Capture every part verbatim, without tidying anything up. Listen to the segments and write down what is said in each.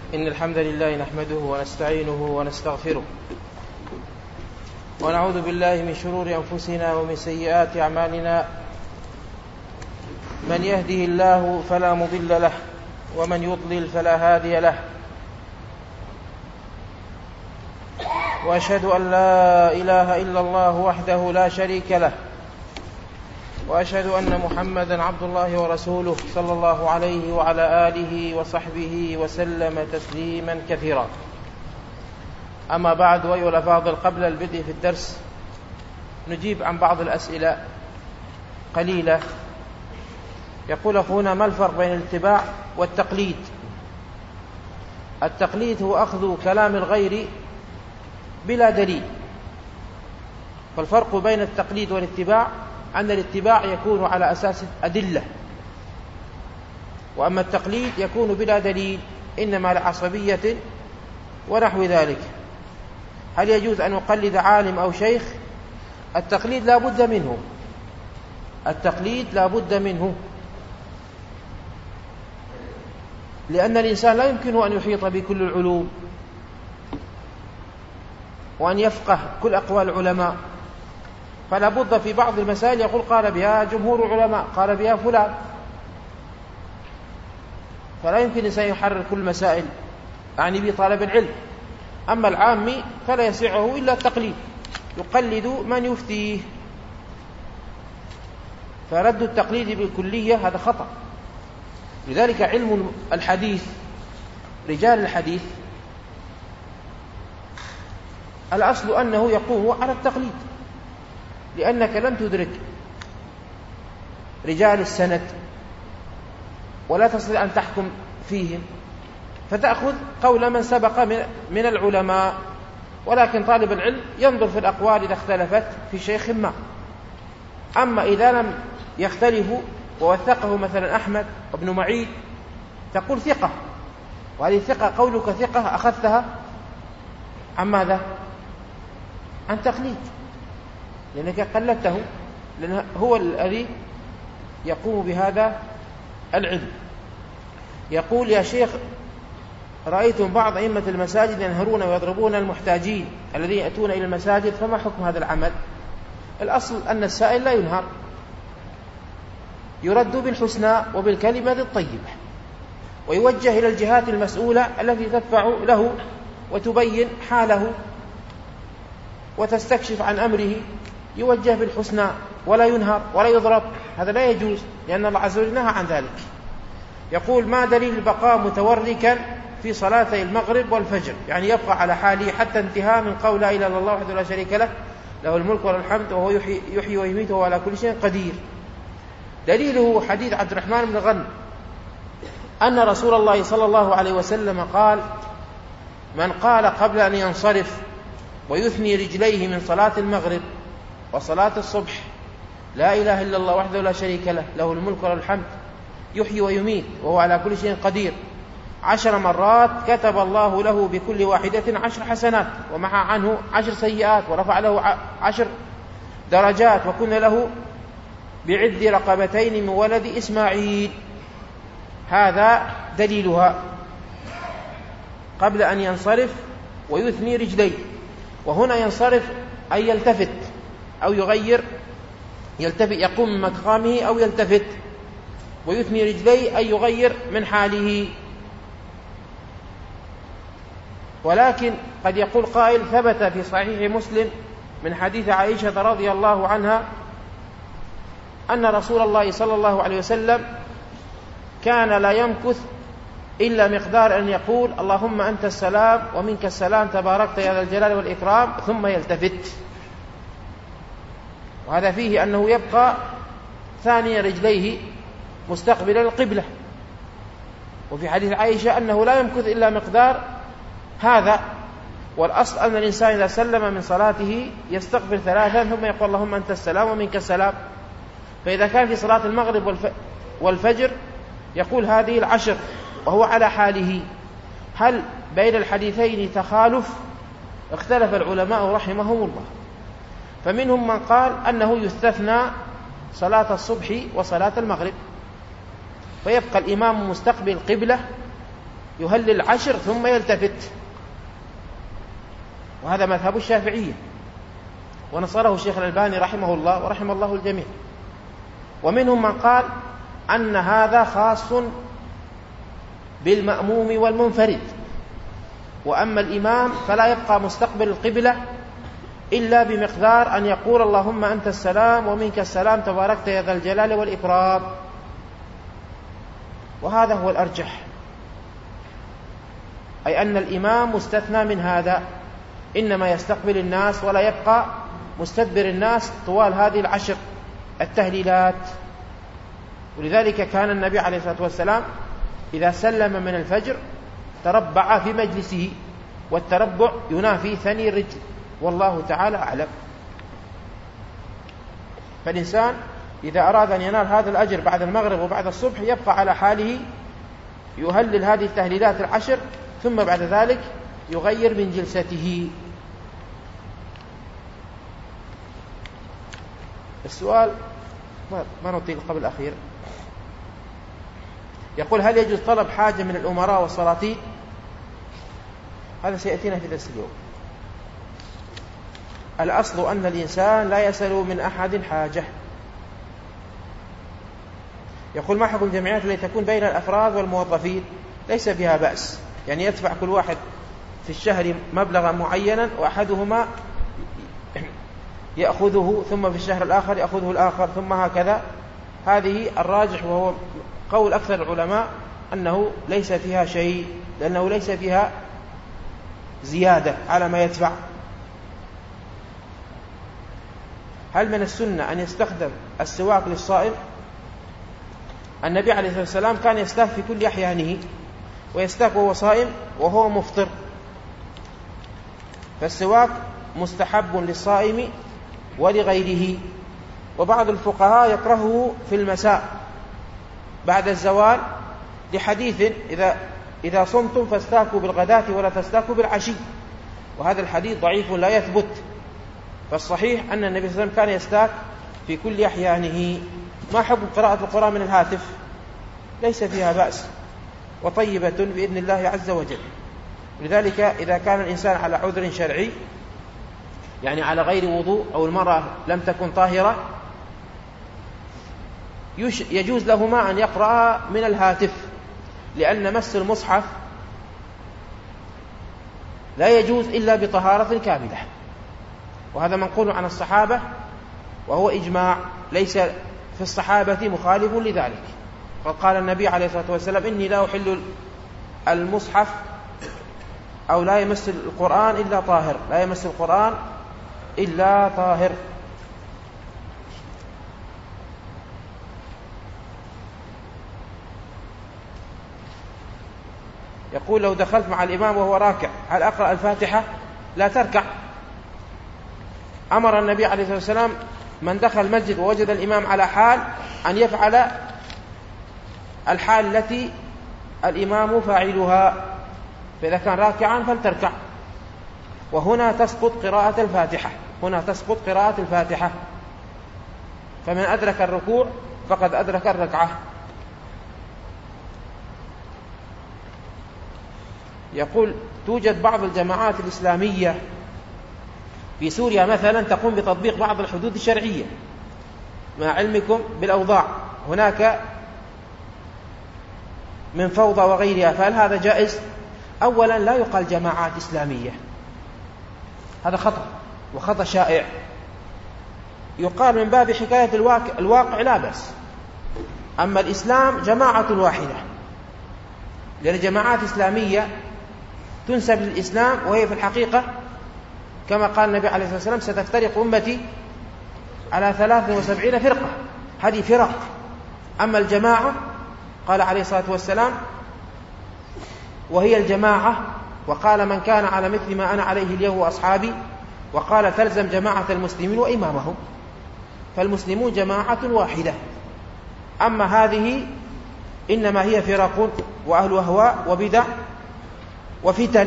إن الحمد لله نحمده ونستعينه ونستغفره ونعوذ بالله من شرور أنفسنا ومن سيئات أعمالنا. من يهده الله فلا مضل له ومن يضلل فلا هادي له، وأشهد أن لا إله إلا الله وحده لا شريك له، وأشهد أن محمدا عبد الله ورسوله صلى الله عليه وعلى آله وصحبه وسلم تسليما كثيرا. أما بعد، أيها الأفاضل، قبل البدء في الدرس نجيب عن بعض الأسئلة قليلة. يقول أخونا: ما الفرق بين الاتباع والتقليد؟ التقليد هو أخذ كلام الغير بلا دليل، فالفرق بين التقليد والاتباع أن الاتباع يكون على أساس أدلة، وأما التقليد يكون بلا دليل، إنما لعصبية ونحو ذلك. هل يجوز أن نقلد عالم أو شيخ؟ التقليد لا بد منه، التقليد لا بد منه، لأن الإنسان لا يمكنه أن يحيط بكل العلوم وأن يفقه كل أقوال العلماء، فلا بد في بعض المسائل يقول قال بها جمهور العلماء، قال بها فلان، فلا يمكن أن يحرر كل المسائل، يعني بطالب العلم. أما العامي فلا يسعه إلا التقليد، يقلد من يفتيه، فرد التقليد بالكلية هذا خطأ. لذلك علم الحديث، رجال الحديث، الأصل أنه يقوم على التقليد، لأنك لن تدرك رجال السند ولا تستطيع أن تحكم فيهم، فتأخذ قول من سبق من العلماء. ولكن طالب العلم ينظر في الأقوال إذا اختلفت في شيخ ما. أما إذا لم يختلفوا ووثقه مثلا أحمد وابن معين تقول ثقة، وهذه الثقة قولك ثقة أخذتها عن ماذا؟ عن تقليد، لأنك قلدته، لأنه هو الذي يقوم بهذا العلم. يقول: يا شيخ، رأيتم بعض أئمة المساجد ينهرون ويضربون المحتاجين الذين يأتون إلى المساجد، فما حكم هذا العمل؟ الأصل أن السائل لا ينهر، يرد بالحسنى وبالكلمة الطيبة، ويوجه إلى الجهات المسؤولة التي تدفع له وتبين حاله وتستكشف عن أمره، يوجه بالحسنى ولا ينهر ولا يضرب، هذا لا يجوز، لأن الله عز وجل نهى عن ذلك. يقول: ما دليل البقاء متوركا في صلاتي المغرب والفجر، يعني يبقى على حاله حتى انتهاء من قول لا إله إلا الله وحده لا شريك له له الملك وله الحمد وهو يحيي, يحيي ويميت وهو على كل شيء قدير؟ دليله حديث عبد الرحمن بن غنم أن رسول الله صلى الله عليه وسلم قال: من قال قبل أن ينصرف ويثني رجليه من صلاة المغرب وصلاة الصبح لا إله إلا الله وحده لا شريك له له الملك وله الحمد يحيي ويميت وهو على كل شيء قدير عشر مرات، كتب الله له بكل واحدة عشر حسنات ومحى عنه عشر سيئات ورفع له عشر درجات، وكن له بعد رقبتين من ولد إسماعيل. هذا دليلها، قبل أن ينصرف ويثني رجليه. وهنا ينصرف أي يلتفت أو يغير، يلتفت يقوم من مقامه أو يلتفت، ويثني رجليه أي يغير من حاله. ولكن قد يقول قائل: ثبت في صحيح مسلم من حديث عائشة رضي الله عنها أن رسول الله صلى الله عليه وسلم كان لا يمكث إلا مقدار أن يقول: اللهم أنت السلام ومنك السلام تباركت يا ذا الجلال والإكرام، ثم يلتفت. وهذا فيه أنه يبقى ثاني رجليه مستقبلا القبلة. وفي حديث عائشة أنه لا يمكث إلا مقدار هذا. والأصل أن الإنسان إذا سلم من صلاته يستقبل ثلاثا ثم يقول: اللهم أنت السلام ومنك السلام. فإذا كان في صلاة المغرب والفجر يقول هذه العشر وهو على حاله. هل بين الحديثين تخالف؟ اختلف العلماء رحمهم الله، فمنهم من قال أنه يستثنى صلاة الصبح وصلاة المغرب، فيبقى الإمام مستقبل القبلة يهلل عشر ثم يلتفت، وهذا مذهب الشافعية ونصره الشيخ الألباني رحمه الله ورحم الله الجميع. ومنهم من قال أن هذا خاص بالمأموم والمنفرد، وأما الإمام فلا يبقى مستقبل القبلة إلا بمقدار أن يقول اللهم أنت السلام ومنك السلام تباركت يا ذا الجلال والإكرام، وهذا هو الأرجح، أي أن الإمام مستثنى من هذا، إنما يستقبل الناس ولا يبقى مستدبر الناس طوال هذه العشر التهليلات. ولذلك كان النبي عليه الصلاة والسلام إذا سلم من الفجر تربع في مجلسه، والتربع ينافي ثني الرجل، والله تعالى أعلم. فالإنسان إذا أراد أن ينال هذا الأجر بعد المغرب وبعد الصبح يبقى على حاله، يهلل هذه التهليلات العشر، ثم بعد ذلك يغير من جلسته. السؤال ما نطيل قبل الأخير، يقول هل يجوز طلب حاجة من الأمراء والسلاطين؟ هذا سيأتينا في درس اليوم. الأصل أن الإنسان لا يسأل من أحد حاجة. يقول ما حكم الجمعيات التي تكون بين الأفراد والموظفين؟ ليس بها بأس، يعني يدفع كل واحد في الشهر مبلغا معينا، وأحدهما يأخذه ثم في الشهر الآخر يأخذه الآخر ثم هكذا. هذه الراجح وهو قول أكثر العلماء أنه ليس فيها شيء، لأنه ليس فيها زيادة على ما يدفع. هل من السنة أن يستخدم السواك للصائم؟ النبي عليه الصلاة والسلام كان يستاك في كل أحيانه، ويستاك وهو صائم وهو مفطر، فالسواك مستحب للصائم ولغيره. وبعض الفقهاء يكرهه في المساء بعد الزوال لحديث إذا, إذا صمتم فاستاكوا بالغداة ولا تستاكوا بالعشي، وهذا الحديث ضعيف لا يثبت. فالصحيح أن النبي صلى الله عليه وسلم كان يستاك في كل أحيانه. ما حكم قراءة القرآن من الهاتف؟ ليس فيها بأس، وطيبة بإذن الله عز وجل. لذلك إذا كان الإنسان على عذر شرعي، يعني على غير وضوء، أو المرأة لم تكن طاهرة، يجوز لهما أن يقرأ من الهاتف، لأن مس المصحف لا يجوز إلا بطهارة كاملة، وهذا منقول عن الصحابة وهو إجماع، ليس في الصحابة مخالف لذلك. قد قال النبي عليه الصلاة والسلام إني لا أحل المصحف أو لا يمس القرآن إلا طاهر، لا يمس القرآن إلا طاهر. يقول لو دخلت مع الإمام وهو راكع هل أقرأ الفاتحة؟ لا تركع. أمر النبي عليه الصلاة والسلام من دخل المسجد ووجد الإمام على حال أن يفعل الحال التي الإمام فاعلها، فإذا كان راكعا فلتركع. وهنا تسقط قراءة الفاتحة، هنا تسقط قراءة الفاتحة، فمن أدرك الركوع فقد أدرك الركعة. يقول توجد بعض الجماعات الإسلامية في سوريا مثلا تقوم بتطبيق بعض الحدود الشرعية، مع علمكم بالأوضاع هناك من فوضى وغيرها، فهل هذا جائز؟ أولا لا يقال جماعات إسلامية، هذا خطأ وخطأ شائع. يقال من باب حكاية الواقع, الواقع لا بأس. أما الإسلام جماعة واحدة، لأن جماعات إسلامية تنسب للإسلام وهي في الحقيقة كما قال النبي عليه الصلاة والسلام ستفترق أمتي على ثلاث وسبعين فرقة، هذه فرق. أما الجماعة قال عليه الصلاة والسلام وهي الجماعة، وقال من كان على مثل ما أنا عليه اليوم وأصحابي، وقال تلزم جماعة المسلمين وإمامهم، فالمسلمون جماعة واحدة. أما هذه إنما هي فرق وأهل أهواء وبدع وفتن،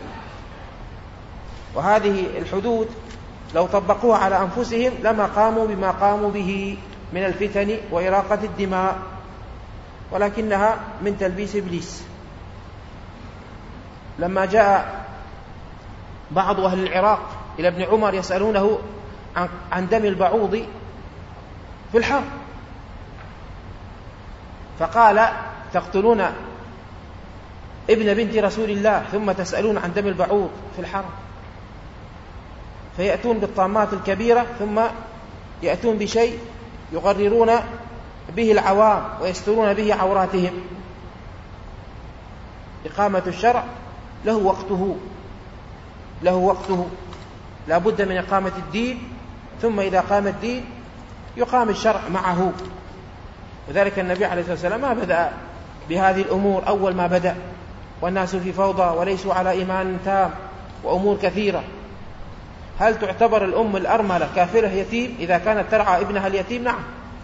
وهذه الحدود لو طبقوها على أنفسهم لما قاموا بما قاموا به من الفتن وإراقة الدماء، ولكنها من تلبيس إبليس. لما جاء بعض أهل العراق إلى ابن عمر يسألونه عن دم البعوض في الحرب، فقال: تقتلون ابن بنت رسول الله ثم تسألون عن دم البعوض في الحرب؟ فيأتون بالطامات الكبيرة ثم يأتون بشيء يغررون به العوام ويسترون به عوراتهم. إقامة الشرع له وقته له وقته لا بد من إقامة الدين، ثم إذا قام الدين يقام الشرع معه. وذلك النبي عليه الصلاة والسلام ما بدأ بهذه الأمور أول ما بدأ، والناس في فوضى وليسوا على إيمان تام وأمور كثيرة. هل تعتبر الأم الأرملة كافرة يتيم إذا كانت ترعى ابنها اليتيم؟ نعم.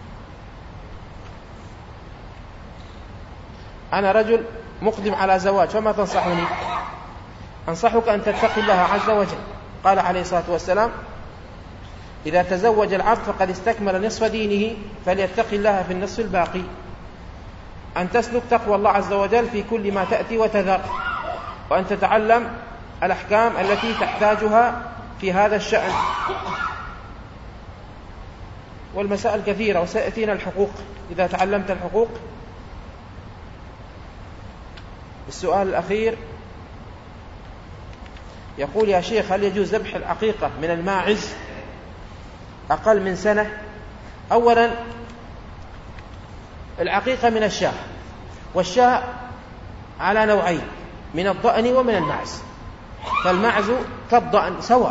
أنا رجل مقدم على زواج، فما تنصحني؟ أنصحك أن تتقي الله عز وجل. قال عليه الصلاة والسلام: إذا تزوج العبد فقد استكمل نصف دينه فليتق الله في النصف الباقي. أن تسلك تقوى الله عز وجل في كل ما تأتي وتذر، وأن تتعلم الأحكام التي تحتاجها في هذا الشأن. والمسائل كثيرة وسيأتينا الحقوق إذا تعلمت الحقوق. السؤال الأخير يقول: يا شيخ، هل يجوز ذبح العقيقة من الماعز أقل من سنة؟ أولا، العقيقة من الشاة، والشاة على نوعين: من الضأن ومن المعز، فالمعز كالضأن سواء.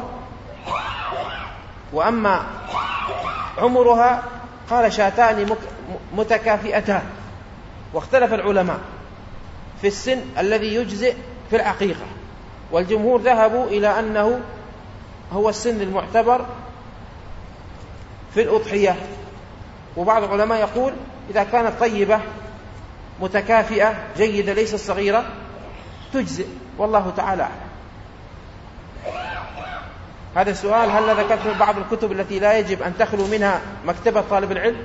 وأما عمرها قال شاتان متكافئتان، واختلف العلماء في السن الذي يجزئ في العقيقة، والجمهور ذهبوا إلى أنه هو السن المعتبر في الأضحية. وبعض العلماء يقول إذا كانت طيبة متكافئة جيدة ليست صغيرة تجزئ، والله تعالى أعلم. هذا السؤال: هل ذكرت في بعض الكتب التي لا يجب أن تخلو منها مكتبة طالب العلم؟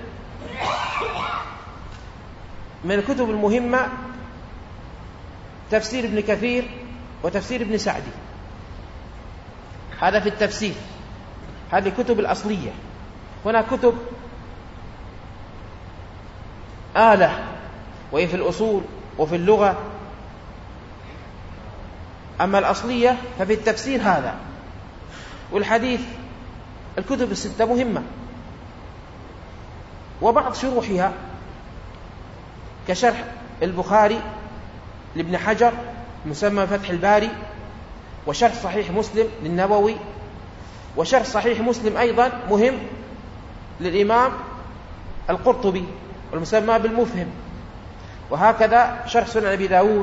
من الكتب المهمة تفسير ابن كثير وتفسير ابن سعدي، هذا في التفسير، هذه الكتب الأصلية. هنا كتب آلة، وهي في الأصول وفي اللغة. أما الأصلية ففي التفسير هذا. والحديث الكتب الستة مهمة، وبعض شروحها كشرح البخاري لابن حجر مسمى فتح الباري، وشرح صحيح مسلم للنووي، وشرح صحيح مسلم أيضا مهم للإمام القرطبي والمسمى بالمفهم، وهكذا شرح سنن أبي داود،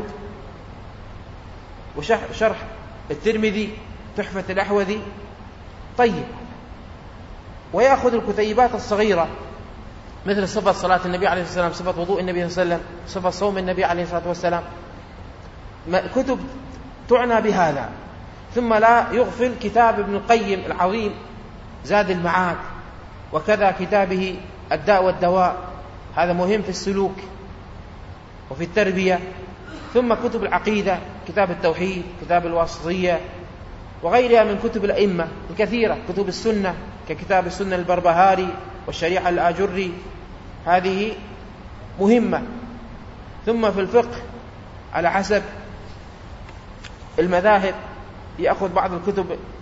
وشرح الترمذي تحفة الأحوذي. طيب، ويأخذ الكتيبات الصغيرة مثل صفة صلاة النبي عليه الصلاة والسلام، صفة وضوء النبي صلى الله عليه وسلم، صفة صوم النبي عليه الصلاة والسلام، كتب تعنى بهذا. ثم لا يغفل كتاب ابن القيم العظيم زاد المعاد، وكذا كتابه الداء والدواء، هذا مهم في السلوك وفي التربية. ثم كتب العقيدة، كتاب التوحيد، كتاب الواسطية، وغيرها من كتب الأئمة الكثيرة. كتب السنة ككتاب السنة البربهاري والشريعة الآجري، هذه مهمة. ثم في الفقه على حسب المذاهب يأخذ بعض الكتب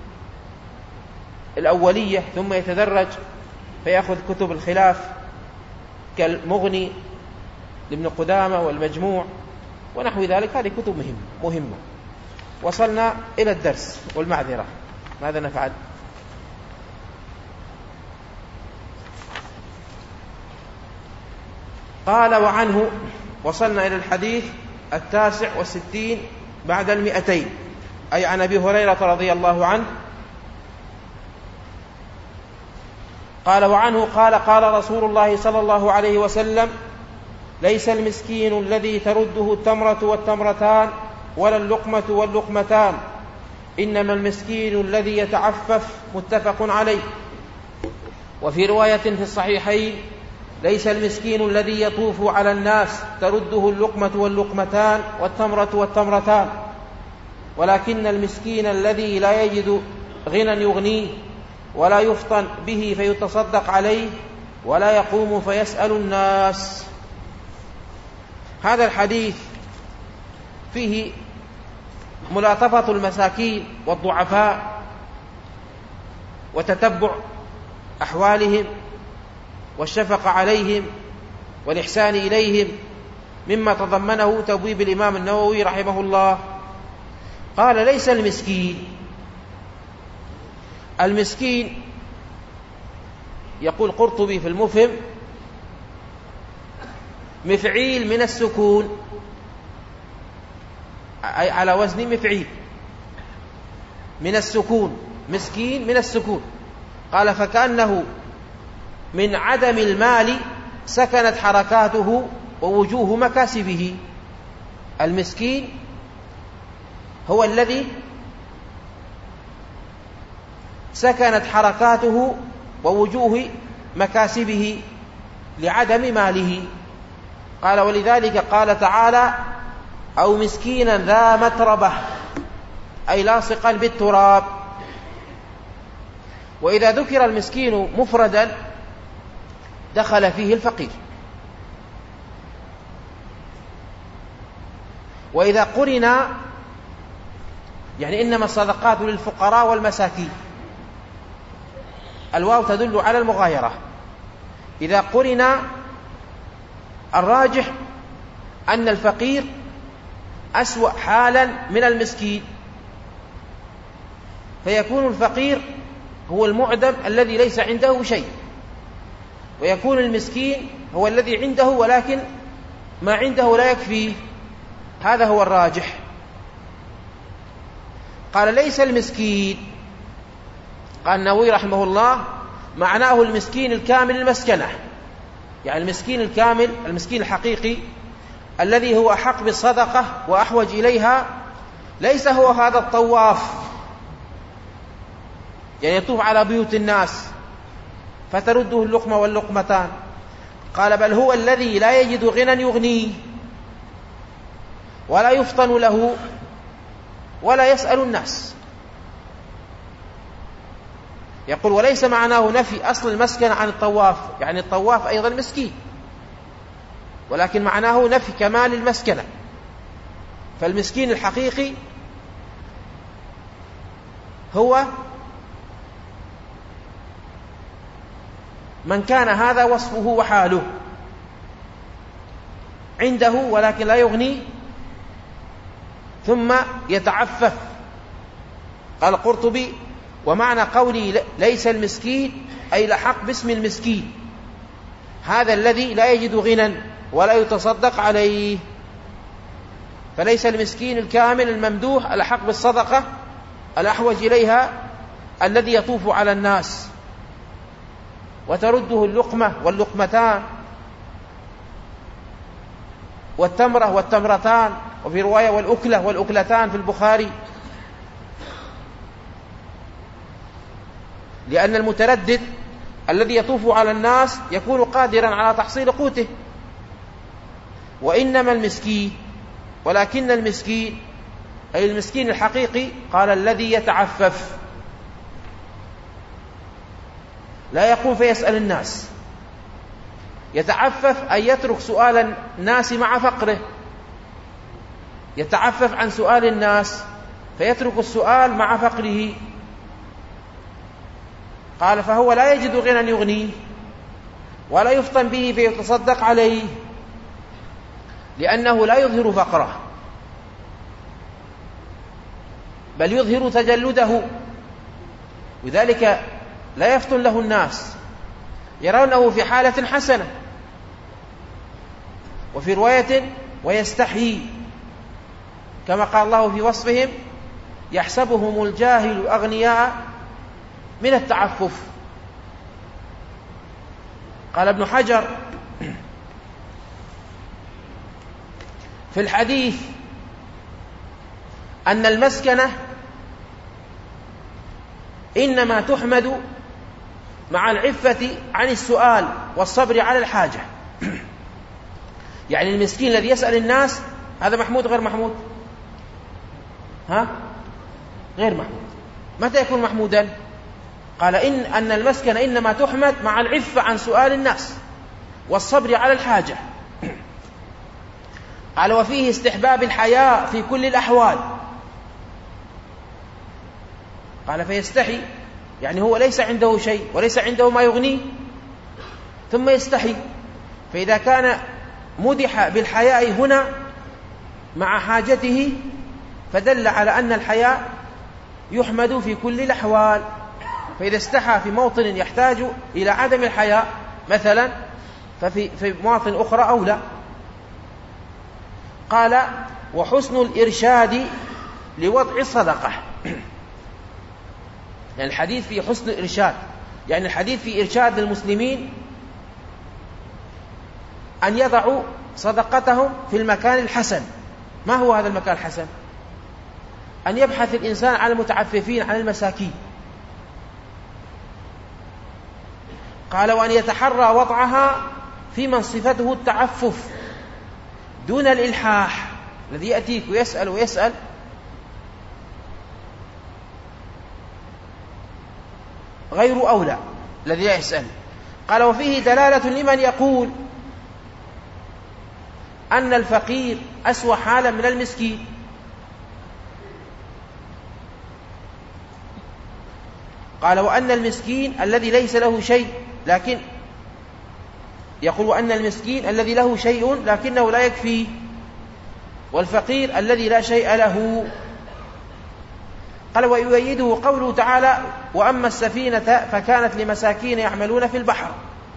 الأولية ثم يتدرج فيأخذ كتب الخلاف كالمغني لابن قدامة والمجموع ونحو ذلك. هذه كتب مهمة مهمة. وصلنا إلى الدرس والمعذرة، ماذا نفعل؟ قال: وعنه، وصلنا إلى الحديث التاسع والستين بعد المئتين، أي عن أبي هريرة رضي الله عنه قال: وعنه قال: قال رسول الله صلى الله عليه وسلم: ليس المسكين الذي ترده التمرة والتمرتان ولا اللقمة واللقمتان، إنما المسكين الذي يتعفف. متفق عليه. وفي رواية في الصحيحين: ليس المسكين الذي يطوف على الناس ترده اللقمة واللقمتان والتمرة والتمرتان، ولكن المسكين الذي لا يجد غنى يغنيه ولا يفطن به فيتصدق عليه ولا يقوم فيسأل الناس. هذا الحديث فيه ملاطفة المساكين والضعفاء وتتبع أحوالهم والشفقة عليهم والإحسان إليهم، مما تضمنه تبويب الإمام النووي رحمه الله. قال: ليس المسكين، المسكين يقول قرطبي في المفهم مفعيل من السكون، أي على وزن مفعيل من السكون، مسكين من السكون. قال: فكأنه من عدم المال سكنت حركاته ووجوه مكاسبه. المسكين هو الذي سكنت حركاته ووجوه مكاسبه لعدم ماله. قال: ولذلك قال تعالى: أو مسكينا ذا متربة، أي لاصقا بالتراب. وإذا ذكر المسكين مفردا دخل فيه الفقير، وإذا قرنا يعني إنما الصدقات للفقراء والمساكين، الواو تدل على المغايرة. إذا قرنا الراجح أن الفقير أسوأ حالا من المسكين، فيكون الفقير هو المعدم الذي ليس عنده شيء، ويكون المسكين هو الذي عنده ولكن ما عنده لا يكفيه. هذا هو الراجح. قال: ليس المسكين، قال النووي رحمه الله معناه المسكين الكامل المسكنة، يعني المسكين الكامل، المسكين الحقيقي الذي هو أحق بالصدقة وأحوج إليها، ليس هو هذا الطواف يعني يطوف على بيوت الناس فترده اللقمة واللقمتان. قال: بل هو الذي لا يجد غنى يغنيه ولا يفطن له ولا يسأل الناس. يقول: وليس معناه نفي أصل المسكن عن الطواف، يعني الطواف أيضا مسكين، ولكن معناه نفي كمال المسكنة. فالمسكين الحقيقي هو من كان هذا وصفه وحاله، عنده ولكن لا يغني ثم يتعفف. قال القرطبي: ومعنى قولي ليس المسكين أي لحق باسم المسكين، هذا الذي لا يجد غنى ولا يتصدق عليه. فليس المسكين الكامل الممدوح الحق بالصدقة الأحوج إليها الذي يطوف على الناس وترده اللقمة واللقمتان والتمرة والتمرتان، وفي رواية والأكلة والأكلتان في البخاري، لأن المتردد الذي يطوف على الناس يكون قادرا على تحصيل قوته. وإنما المسكين، ولكن المسكين أي المسكين الحقيقي، قال: الذي يتعفف لا يقوم فيسأل الناس. يتعفف أي يترك سؤال الناس مع فقره، يتعفف عن سؤال الناس فيترك السؤال مع فقره. قال: فهو لا يجد غنى يغنيه ولا يفطن به فيتصدق عليه، لأنه لا يظهر فقره بل يظهر تجلده، وذلك لا يفطن له الناس، يرونه في حالة حسنة. وفي رواية: ويستحيي، كما قال الله في وصفهم: يحسبهم الجاهل أغنياء من التعفف. قال ابن حجر في الحديث أن المسكنة إنما تحمد مع العفة عن السؤال والصبر على الحاجة. يعني المسكين الذي يسأل الناس هذا محمود غير محمود؟ ها؟ غير محمود. متى يكون محمودا؟ قال إن أن المسكن إنما تحمد مع العفة عن سؤال الناس والصبر على الحاجة. قال وفيه استحباب الحياء في كل الأحوال. قال فيستحي، يعني هو ليس عنده شيء وليس عنده ما يغنيه ثم يستحي، فإذا كان مدح بالحياء هنا مع حاجته فدل على أن الحياء يحمد في كل الأحوال. فإذا استحى في موطن يحتاج إلى عدم الحياء مثلا ففي في مواطن أخرى أو لا. قال وحسن الإرشاد لوضع الصدقة، يعني الحديث في حسن الإرشاد، يعني الحديث في إرشاد المسلمين أن يضعوا صدقتهم في المكان الحسن. ما هو هذا المكان الحسن؟ أن يبحث الإنسان عن المتعففين، عن المساكين. قال وأن يتحرى وضعها في من صفته التعفف دون الإلحاح، الذي يأتيك ويسأل ويسأل غير أولى الذي يسأل. قال وفيه دلالة لمن يقول أن الفقير أسوأ حالا من المسكين. قال وأن المسكين الذي ليس له شيء لكن يقول وأن المسكين الذي له شيء لكنه لا يكفي، والفقير الذي لا شيء له. قال ويؤيده قوله تعالى وأما السفينة فكانت لمساكين يعملون في البحر.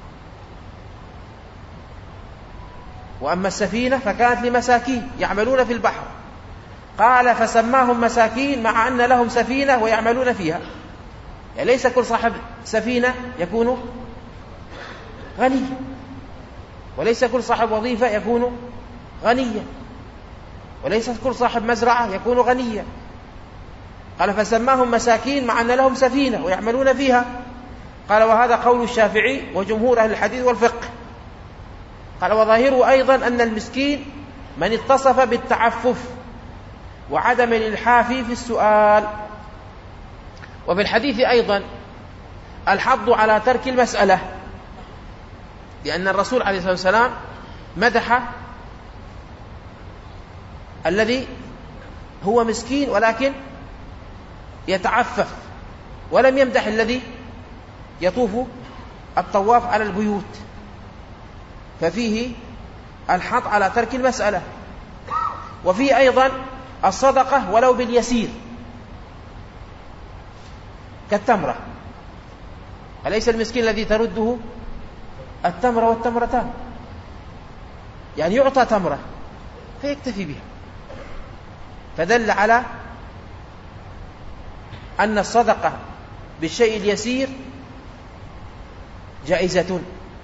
وأما السفينة فكانت لمساكين يعملون في البحر. قال فسماهم مساكين مع أن لهم سفينة ويعملون فيها، يعني ليس كل صاحب سفينة يكون غنيا، وليس كل صاحب وظيفة يكون غنيا، وليس كل صاحب مزرعة يكون غنيا. قال فسماهم مساكين مع أن لهم سفينة ويعملون فيها. قال وهذا قول الشافعي وجمهور أهل الحديث والفقه. قال وظاهره أيضا أن المسكين من اتصف بالتعفف وعدم الإلحاف في السؤال. وفي الحديث أيضا الحض على ترك المسألة، لأن الرسول عليه الصلاة والسلام مدح الذي هو مسكين ولكن يتعفف، ولم يمدح الذي يطوف الطواف على البيوت، ففيه الحض على ترك المسألة. وفيه أيضا الصدقة ولو باليسير كالتمرة، أليس المسكين الذي ترده التمرة والتمرتان، يعني يعطى تمرة فيكتفي بها، فدل على أن الصدقة بالشيء اليسير جائزة.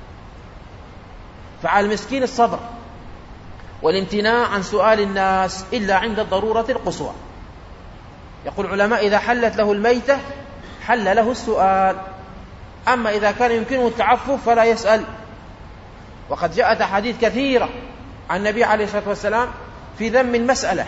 فعلى المسكين الصبر والامتناع عن سؤال الناس إلا عند الضرورة القصوى. يقول العلماء إذا حلت له الميتة حل له السؤال، أما إذا كان يمكنه التعفف فلا يسأل. وقد جاءت أحاديث كثيرة عن النبي عليه الصلاة والسلام في ذم المسألة،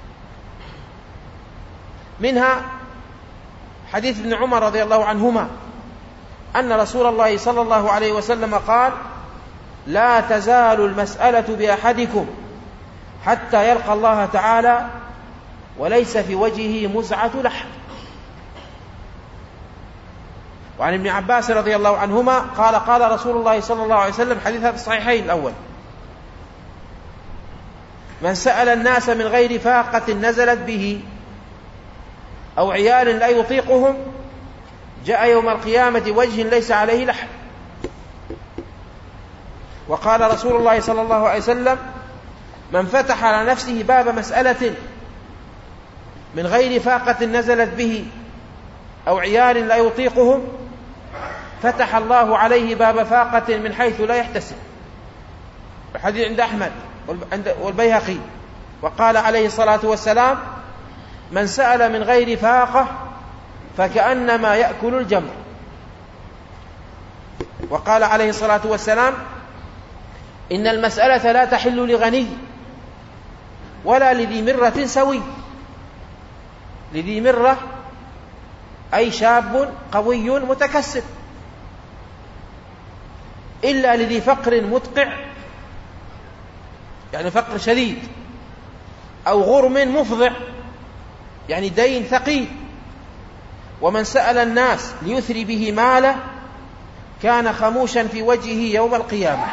منها حديث ابن عمر رضي الله عنهما أن رسول الله صلى الله عليه وسلم قال لا تزال المسألة بأحدكم حتى يلقى الله تعالى وليس في وجهه مزعة لحم. وعن ابن عباس رضي الله عنهما قال قال رسول الله صلى الله عليه وسلم، حديث في الصحيحين الأول، من سأل الناس من غير فاقة نزلت به أو عيال لا يطيقهم جاء يوم القيامة وجه ليس عليه لحم. وقال رسول الله صلى الله عليه وسلم من فتح على نفسه باب مسألة من غير فاقة نزلت به أو عيال لا يطيقهم فتح الله عليه باب فاقة من حيث لا يحتسب. الحديث عند أحمد والبيهقي. وقال عليه الصلاة والسلام من سأل من غير فاقة فكأنما يأكل الجمر. وقال عليه الصلاة والسلام إن المسألة لا تحل لغني ولا لذي مرة سوي. لذي مرة أي شاب قوي متكسب، إلا لذي فقر مدقع، يعني فقر شديد، أو غرم مفضع، يعني دين ثقيل. ومن سأل الناس ليثري به ماله كان خموشا في وجهه يوم القيامة،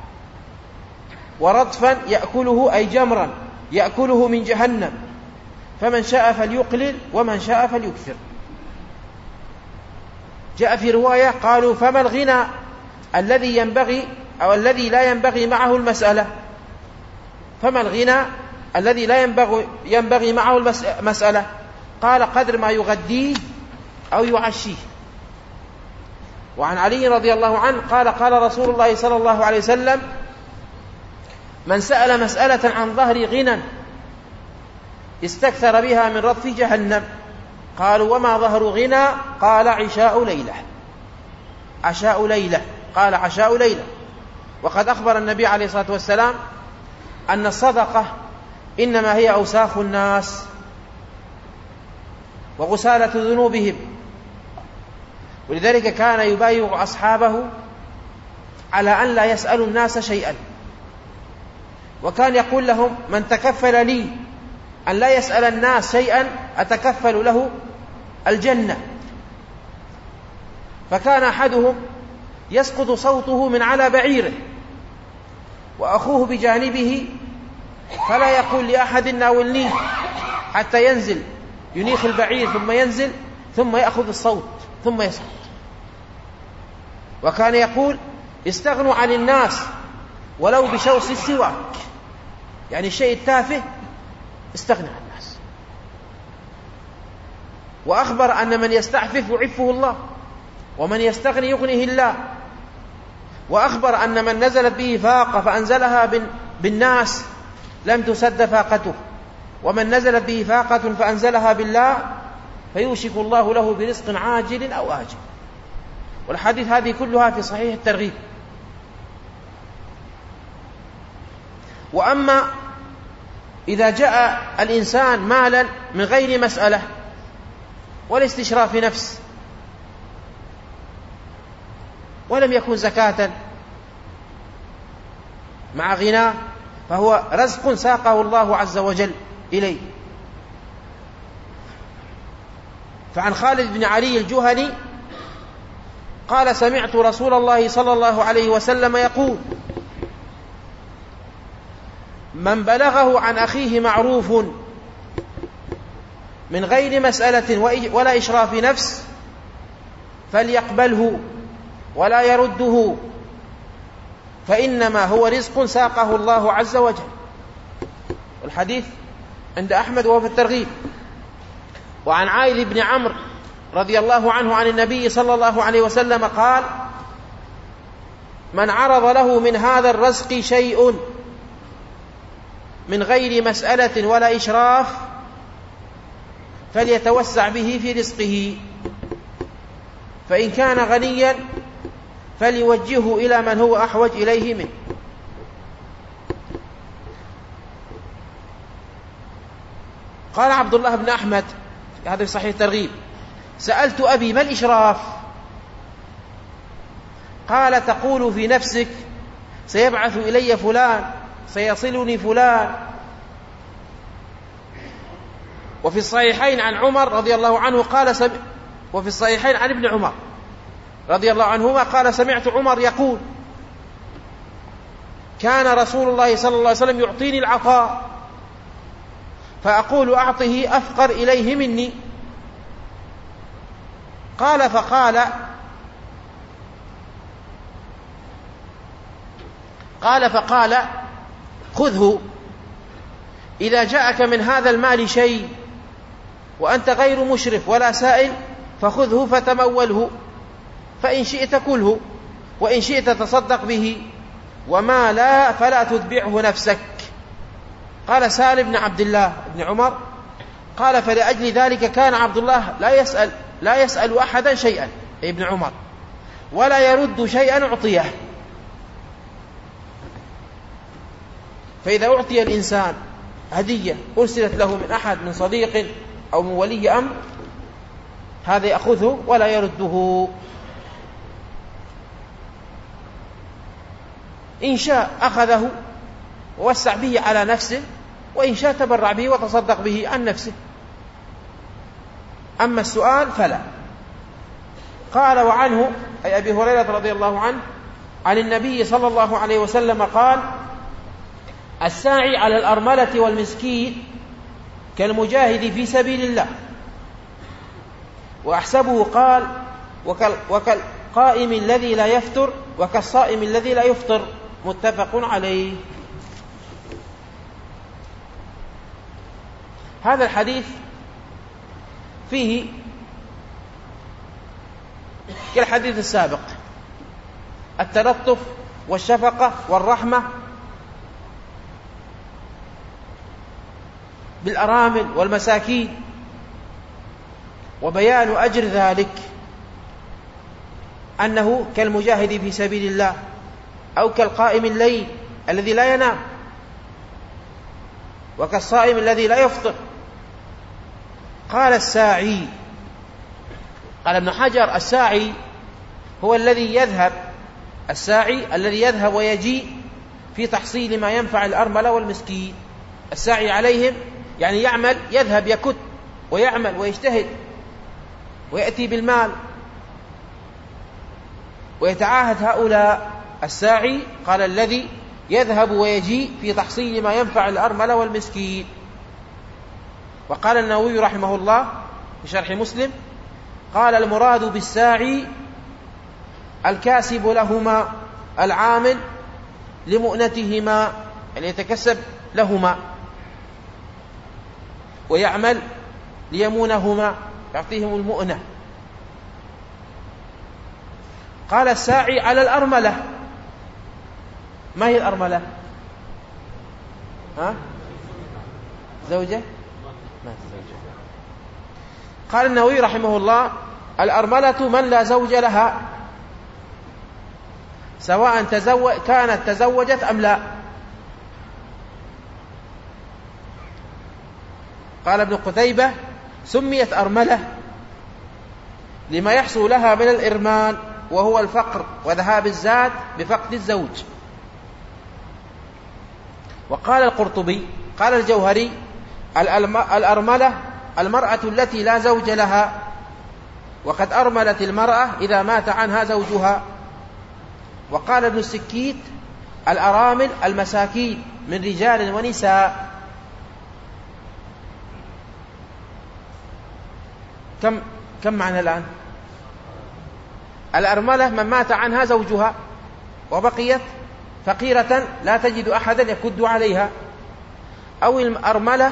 ورطفا يأكله أي جمرا يأكله من جهنم، فمن شاء فليقلل ومن شاء فليكثر. جاء في رواية قالوا فما الغنى الذي ينبغي أو الذي لا ينبغي معه المسألة؟ فما الغنى الذي لا ينبغي, ينبغي معه المسألة؟ قال قدر ما يغديه أو يعشيه. وعن علي رضي الله عنه قال قال رسول الله صلى الله عليه وسلم من سأل مسألة عن ظهر غنى استكثر بها من رطف جهنم. قالوا وما ظهر غنى؟ قال عشاء ليلة. عشاء ليلة، قال عشاء ليلة. وقد أخبر النبي عليه الصلاة والسلام أن الصدقة إنما هي أوساخ الناس وغسالة ذنوبهم، ولذلك كان يبايع أصحابه على أن لا يسألوا الناس شيئا، وكان يقول لهم من تكفل لي أن لا يسأل الناس شيئا أتكفل له الجنة. فكان أحدهم يسقط صوته من على بعيره وأخوه بجانبه فلا يقول لأحد ناولنيه حتى ينزل ينيخ البعير ثم ينزل ثم يأخذ الصوت ثم يسقط. وكان يقول استغنوا عن الناس ولو بشوص السواك، يعني الشيء التافه استغنى عن الناس. وأخبر أن من يستعفف يعفه الله ومن يستغني يغنيه الله. وأخبر أن من نزلت به فاقة فأنزلها بالناس لم تسد فاقته، ومن نزلت به فاقة فأنزلها بالله فيوشك الله له برزق عاجل أو آجل. والحديث هذه كلها في صحيح الترغيب. وأما إذا جاء الإنسان مالا من غير مسألة والاستشراف نفس ولم يكن زكاة مع غناه فهو رزق ساقه الله عز وجل إليه. فعن خالد بن علي الجهني قال سمعت رسول الله صلى الله عليه وسلم يقول من بلغه عن أخيه معروف من غير مسألة ولا إشراف نفس فليقبله ولا يرده، فإنما هو رزق ساقه الله عز وجل. والحديث عند أحمد وهو في الترغيب. وعن عائل بن عمرو رضي الله عنه عن النبي صلى الله عليه وسلم قال من عرض له من هذا الرزق شيء من غير مسألة ولا إشراف فليتوسع به في رزقه، فإن كان غنيا فليوجهه إلى من هو أحوج إليه منه. قال عبد الله بن أحمد هذا في صحيح الترغيب سألت أبي ما الإشراف؟ قال تقول في نفسك سيبعث إلي فلان سيصلني فلان. وفي الصحيحين عن عمر رضي الله عنه قال سم... وفي الصحيحين عن ابن عمر رضي الله عنهما قال سمعت عمر يقول كان رسول الله صلى الله عليه وسلم يعطيني العطاء فأقول أعطه أفقر إليه مني. قال فقال قال فقال خذه إذا جاءك من هذا المال شيء وأنت غير مشرف ولا سائل فخذه فتموله، فإن شئت كله وإن شئت تصدق به، وما لا فلا تتبعه نفسك. قال سالم بن عبد الله بن عمر قال فلأجل ذلك كان عبد الله لا يسأل لا يسأل أحدا شيئا ابن عمر ولا يرد شيئا أعطيه. فإذا أعطي الإنسان هدية أرسلت له من أحد من صديق أو من ولي أمر هذا يأخذه ولا يرده. إن شاء أخذه ووسع به على نفسه، وإن شاء تبرع به وتصدق به عن نفسه. أما السؤال فلا. قال وعنه أي أبي هريرة رضي الله عنه عن النبي صلى الله عليه وسلم قال: الساعي على الأرملة والمسكين كالمجاهد في سبيل الله. وأحسبه قال: وكالقائم الذي لا يفتر وكالصائم الذي لا يفطر. متفق عليه. هذا الحديث فيه كالحديث السابق التلطف والشفقة والرحمة بالأرامل والمساكين، وبيان أجر ذلك أنه كالمجاهد في سبيل الله أو كالقائم الليل الذي لا ينام وكالصائم الذي لا يفطر. قال الساعي، قال ابن حجر: الساعي هو الذي يذهب الساعي الذي يذهب ويجيء في تحصيل ما ينفع الأرملة والمسكين. الساعي عليهم يعني يعمل، يذهب يكت ويعمل ويجتهد ويأتي بالمال ويتعاهد هؤلاء. الساعي قال الذي يذهب ويجيء في تحصيل ما ينفع الأرملة والمسكين. وقال النووي رحمه الله في شرح مسلم: قال المراد بالساعي الكاسب لهما العامل لمؤنتهما، يعني يتكسب لهما ويعمل ليمونهما، يعطيهم المؤنة. قال الساعي على الأرملة. ما هي الأرملة؟ ها؟ زوجة؟ ما زوجة. قال النووي رحمه الله: الأرملة من لا زوج لها، سواء تزوج كانت تزوجت أم لا. قال ابن قتيبة: سميت أرملة لما يحصل لها من الإرمان، وهو الفقر وذهاب الزاد بفقد الزوج. وقال القرطبي: قال الجوهري: الأرملة المرأة التي لا زوج لها، وقد أرملت المرأة إذا مات عنها زوجها. وقال ابن السكيت: الأرامل المساكين من رجال ونساء. كم كم معنى الآن؟ الأرملة من مات عنها زوجها وبقيت فقيرة لا تجد أحدا يكد عليها، أو الأرملة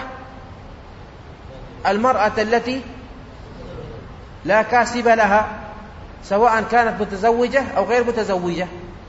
المرأة التي لا كاسب لها، سواء كانت متزوجة أو غير متزوجة.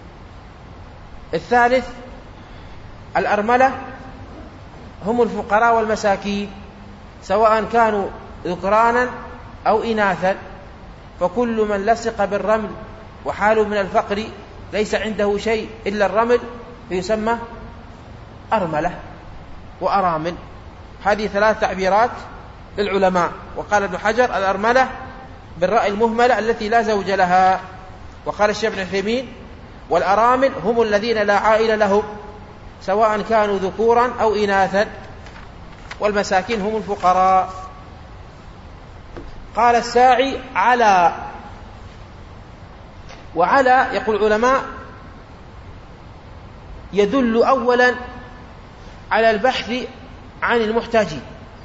الثالث الأرملة هم الفقراء والمساكين، سواء كانوا ذكرانا أو إناثا، فكل من لصق بالرمل وحال من الفقر ليس عنده شيء إلا الرمل فيسمى أرملة وأرامل. هذه ثلاث تعبيرات للعلماء. وقال ابن حجر: الأرملة بالراء المهملة التي لا زوج لها. وقال الشيخ ابن عثيمين: والأرامل هم الذين لا عائل لهم، سواء كانوا ذكورا أو إناثا، والمساكين هم الفقراء. قال الساعي على، وعلى يقول العلماء يدل أولا على البحث عن المحتاجين،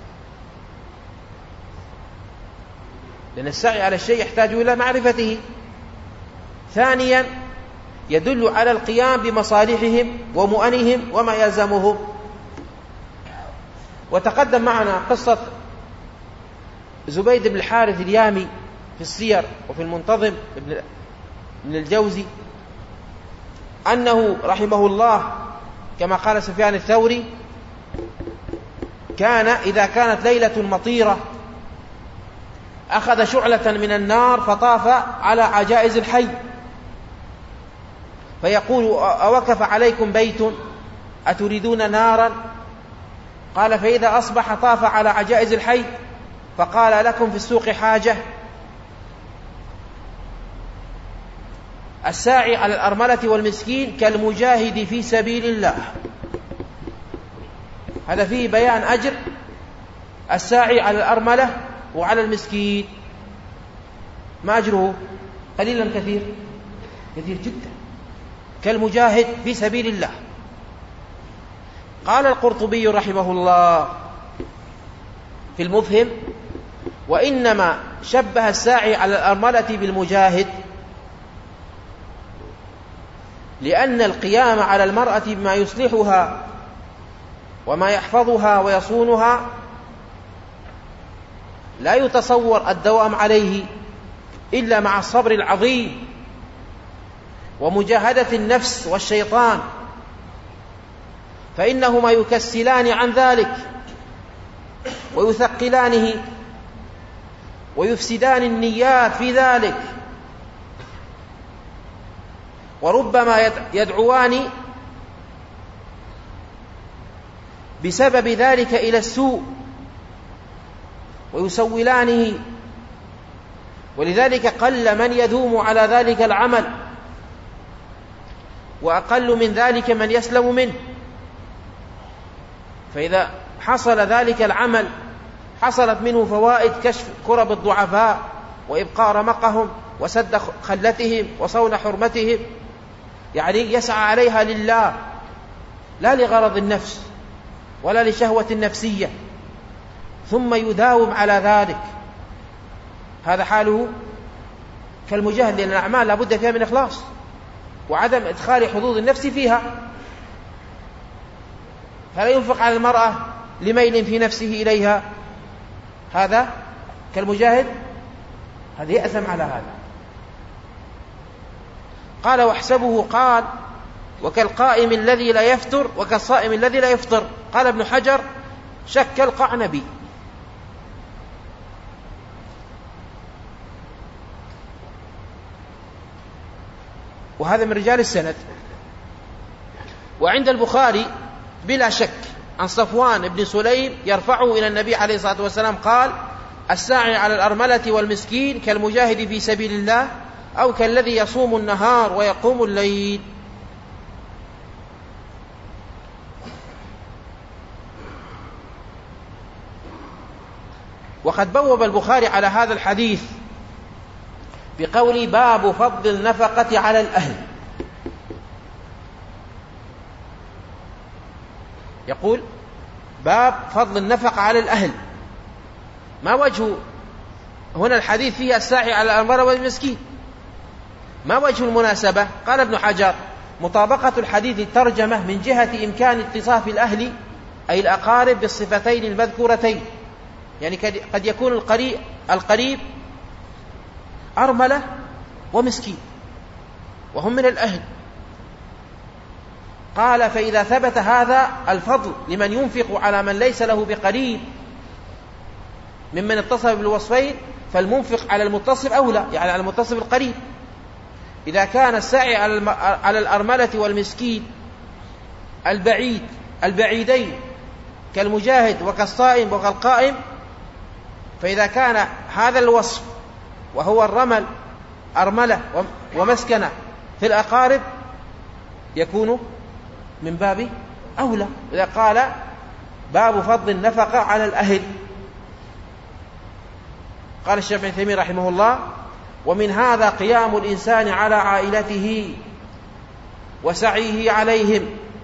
لأن السعي على الشيء يحتاج إلى معرفته. ثانيا يدل على القيام بمصالحهم ومؤنهم وما يلزمهم. وتقدم معنا قصة زبيد بن الحارث اليامي في السير وفي المنتظم ابن الجوزي، أنه رحمه الله كما قال سفيان الثوري: كان إذا كانت ليلة مطيرة أخذ شعلة من النار فطاف على عجائز الحي فيقول: أوقف عليكم بيت أتريدون نارا؟ قال: فإذا أصبح طاف على عجائز الحي فقال لكم في السوق حاجة، الساعي على الأرملة والمسكين كالمجاهد في سبيل الله. هذا فيه بيان أجر الساعي على الأرملة وعلى المسكين. ما أجره؟ قليلا كثير؟ كثير جدا، كالمجاهد في سبيل الله. قال القرطبي رحمه الله في المفهم: وإنما شبه الساعي على الأرملة بالمجاهد لأن القيام على المرأة بما يصلحها وما يحفظها ويصونها لا يتصور الدوام عليه إلا مع الصبر العظيم ومجاهدة النفس والشيطان، فإنهما يكسلان عن ذلك ويثقلانه ويفسدان النيات في ذلك، وربما يدعوان بسبب ذلك إلى السوء ويسولانه، ولذلك قل من يدوم على ذلك العمل، وأقل من ذلك من يسلم منه. فإذا حصل ذلك العمل حصلت منه فوائد: كشف كرب الضعفاء، وإبقاء رمقهم، وسد خلتهم، وصون حرمتهم، يعني يسعى عليها لله لا لغرض النفس ولا لشهوة النفسية، ثم يداوم على ذلك. هذا حاله كالمجاهد، لأن الأعمال لا بد فيها من إخلاص وعدم إدخال حظوظ النفس فيها، فلا ينفق على المرأة لميل في نفسه إليها، هذا كالمجاهد، هذا يأثم على هذا. قال: واحسبه قال: وكالقائم الذي لا يفتر وكالصائم الذي لا يفطر. قال ابن حجر: شك القعنبي. وهذا من رجال السند. وعند البخاري بلا شك عن صفوان بن سليم يرفعه إلى النبي عليه الصلاة والسلام قال: الساعي على الأرملة والمسكين كالمجاهد في سبيل الله، أو كالذي يصوم النهار ويقوم الليل. وقد بوب البخاري على هذا الحديث بقول: باب فضل النفقة على الأهل. يقول: باب فضل النفقة على الأهل. ما وجه هنا الحديث فيه الساعي على الأرملة والمسكين؟ ما وجه المناسبة؟ قال ابن حجر: مطابقة الحديث الترجمة من جهة إمكان اتصاف الأهل أي الأقارب بالصفتين المذكورتين، يعني قد يكون القريب, القريب أرملة ومسكين وهم من الأهل. قال: فإذا ثبت هذا الفضل لمن ينفق على من ليس له بقريب ممن اتصف بالوصفين، فالمنفق على المتصف أولى، يعني على المتصف القريب. إذا كان الساعي على الأرملة والمسكين البعيد البعيدين كالمجاهد وكالصائم وكالقائم، فإذا كان هذا الوصف وهو الرمل أرملة ومسكنة في الأقارب يكون من باب أولى. إذا قال: باب فضل النفقة على الأهل. قال الشيخ ابن تيمية رحمه الله: ومن هذا قيام الإنسان على عائلته وسعيه عليهم،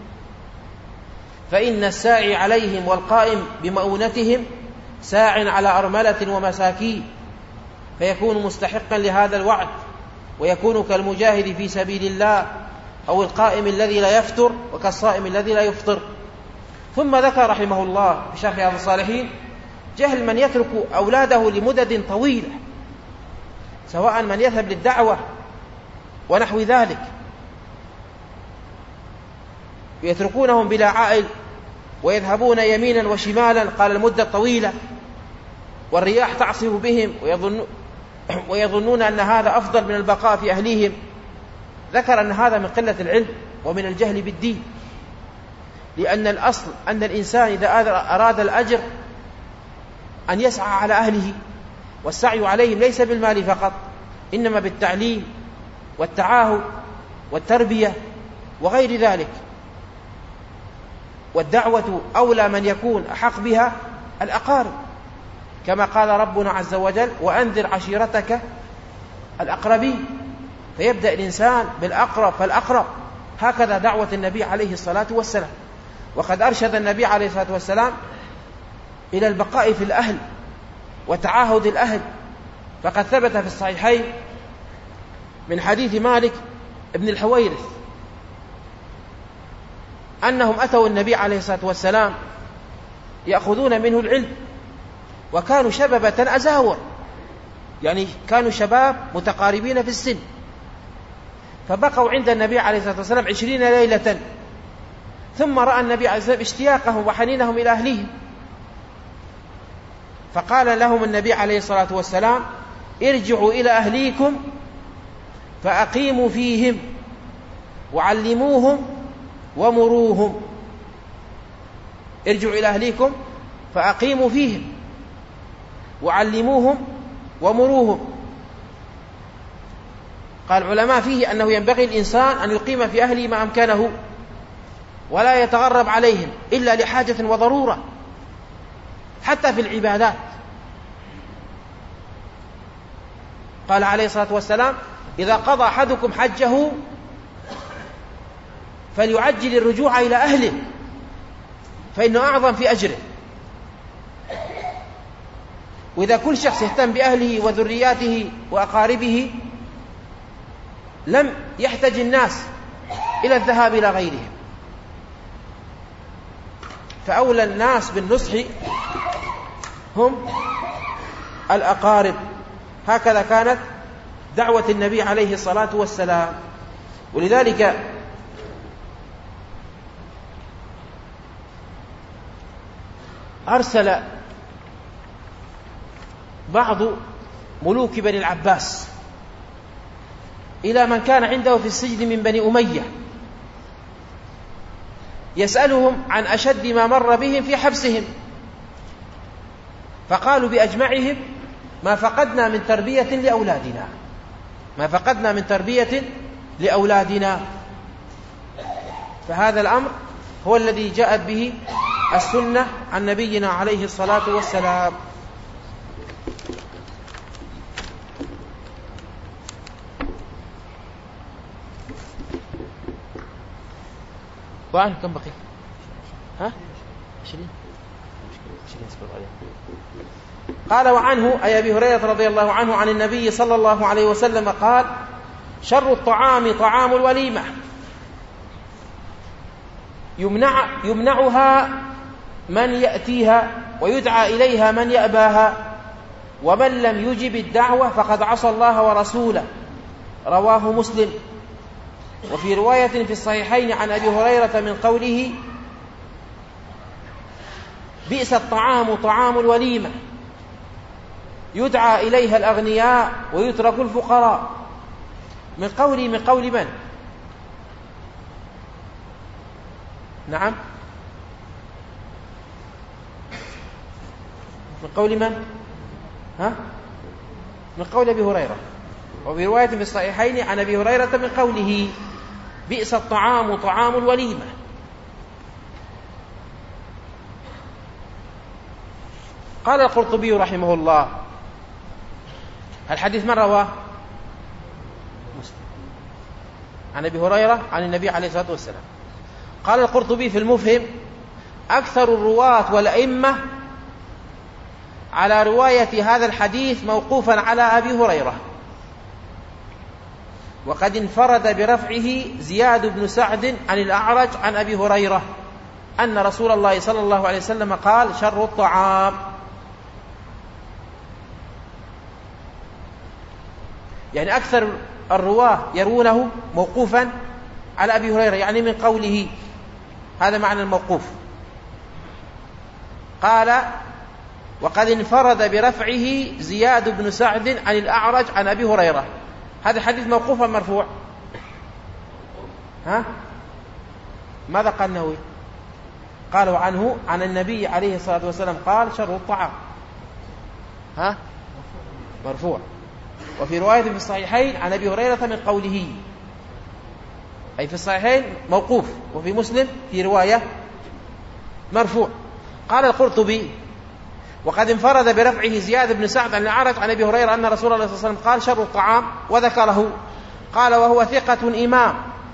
فإن الساعي عليهم والقائم بمؤونتهم ساع على أرملة ومساكين، فيكون مستحقا لهذا الوعد، ويكون كالمجاهد في سبيل الله، أو القائم الذي لا يفتر وكالصائم الذي لا يفطر. ثم ذكر رحمه الله في شرح رياض الصالحين جهل من يترك أولاده لمدد طويلة، سواء من يذهب للدعوة ونحو ذلك، يتركونهم بلا عائل ويذهبون يمينا وشمالا قال المدة طويلة، والرياح تعصف بهم ويظن ويظنون أن هذا أفضل من البقاء في أهليهم. ذكر أن هذا من قلة العلم ومن الجهل بالدين، لأن الأصل أن الإنسان إذا أراد الأجر أن يسعى على أهله، والسعي عليهم ليس بالمال فقط، إنما بالتعليم والتعاهد والتربية وغير ذلك. والدعوة أولى من يكون أحق بها الأقارب، كما قال ربنا عز وجل: وأنذر عشيرتك الأقربين. فيبدأ الإنسان بالأقرب فالأقرب، هكذا دعوة النبي عليه الصلاة والسلام. وقد أرشد النبي عليه الصلاة والسلام إلى البقاء في الأهل وتعاهد الأهل، فقد ثبت في الصحيحين من حديث مالك بن الحويرث أنهم أتوا النبي عليه الصلاة والسلام يأخذون منه العلم، وكانوا شببة أزاور، يعني كانوا شباب متقاربين في السن، فبقوا عند النبي عليه الصلاة والسلام عشرين ليلة، ثم رأى النبي عليه الصلاة والسلام اشتياقهم وحنينهم إلى أهلهم، فقال لهم النبي عليه الصلاة والسلام: ارجعوا إلى أهليكم فأقيموا فيهم وعلموهم ومروهم. ارجعوا إلى أهليكم فأقيموا فيهم وعلموهم ومروهم. قال العلماء فيه أنه ينبغي الإنسان أن يقيم في أهله ما أمكنه، ولا يتغرب عليهم إلا لحاجة وضرورة، حتى في العبادات. قال عليه الصلاة والسلام: إذا قضى أحدكم حجه فليعجل الرجوع إلى أهله فإنه أعظم في أجره. وإذا كل شخص يهتم بأهله وذرياته وأقاربه لم يحتاج الناس إلى الذهاب إلى غيرهم. فأولى الناس بالنصح هم الأقارب. هكذا كانت دعوة النبي عليه الصلاة والسلام. ولذلك أرسل بعض ملوك بني العباس إلى من كان عنده في السجن من بني أمية يسألهم عن أشد ما مر بهم في حبسهم، فقالوا بأجمعهم: ما فقدنا من تربية لأولادنا، ما فقدنا من تربية لأولادنا. فهذا الأمر هو الذي جاءت به السنة عن نبينا عليه الصلاة والسلام. وعنه كم بقي؟ ها؟ عشرين؟ قال: وعنه أي أبي هريرة رضي الله عنه عن النبي صلى الله عليه وسلم قال: شر الطعام طعام الوليمة، يمنع يمنعها من يأتيها ويدعى إليها من يأباها، ومن لم يجب الدعوة فقد عصى الله ورسوله. رواه مسلم. وفي رواية في الصحيحين عن أبي هريرة من قوله: بئس الطعام طعام الوليمة، يدعى إليها الأغنياء ويترك الفقراء. من قولي من قول من؟ نعم، من قول من؟ ها؟ من قول أبي هريرة. وفي رواية في الصحيحين عن أبي هريرة من قوله: بئس الطعام طعام الوليمة. قال القرطبي رحمه الله: الحديث من رواه؟ مسلم، عن أبي هريرة عن النبي عليه الصلاة والسلام. قال القرطبي في المفهم: أكثر الرواة والأئمة على رواية هذا الحديث موقوفا على أبي هريرة، وقد انفرد برفعه زياد بن سعد عن الأعرج عن أبي هريرة أن رسول الله صلى الله عليه وسلم قال: شر الطعام. يعني أكثر الرواة يرونه موقوفا على أبي هريرة، يعني من قوله، هذا معنى الموقوف. قال: وقد انفرد برفعه زياد بن سعد عن الأعرج عن أبي هريرة. هذا الحديث موقوف مرفوع؟ ها؟ ماذا قال النووي؟ قالوا عنه عن النبي عليه الصلاة والسلام قال: شر الطعام. ها مرفوع. وفي رواية في الصحيحين عن أبي هريرة من قوله، أي في الصحيحين موقوف، وفي مسلم في رواية مرفوع. قال القرطبي: وقد انفرد برفعه زياد بن سعد عن الأعرج عن أبي هريرة أن رسول الله صلى الله عليه وسلم قال: شر الطعام، وذكره. قال: وهو ثقة إمام.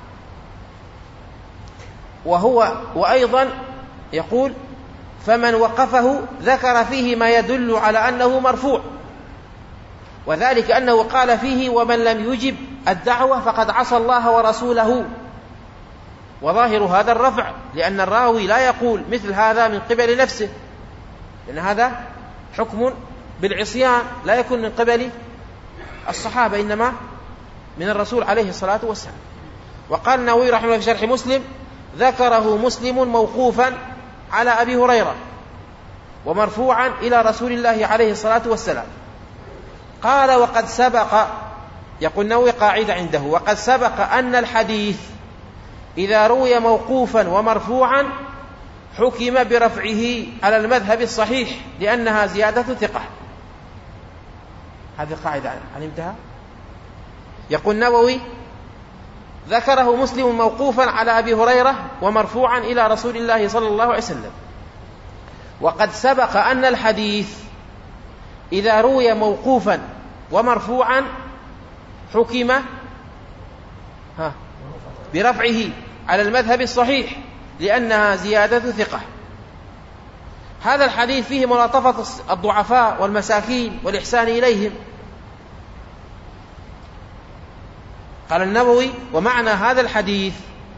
وهو وأيضا يقول: فمن وقفه ذكر فيه ما يدل على أنه مرفوع، وذلك أنه قال فيه: ومن لم يجب الدعوة فقد عصى الله ورسوله. وظاهر هذا الرفع، لأن الراوي لا يقول مثل هذا من قبل نفسه، لأن هذا حكم بالعصيان لا يكون من قبل الصحابة، إنما من الرسول عليه الصلاة والسلام. وقال النووي رحمه الله في شرح مسلم: ذكره مسلم موقوفا على أبي هريرة ومرفوعا إلى رسول الله عليه الصلاة والسلام. قال: وقد سبق، يقول النووي قاعدة عنده: وقد سبق أن الحديث إذا روي موقوفا ومرفوعا حكم برفعه على المذهب الصحيح، لأنها زيادة ثقة. هذه قاعدة علمتها؟ يقول النووي: ذكره مسلم موقوفا على أبي هريرة ومرفوعا إلى رسول الله صلى الله عليه وسلم. وقد سبق أن الحديث إذا روي موقوفا ومرفوعا حكم ها برفعه على المذهب الصحيح، لأنها زيادة ثقة. هذا الحديث فيه ملاطفة الضعفاء والمساكين والإحسان إليهم. قال النووي: ومعنى هذا الحديث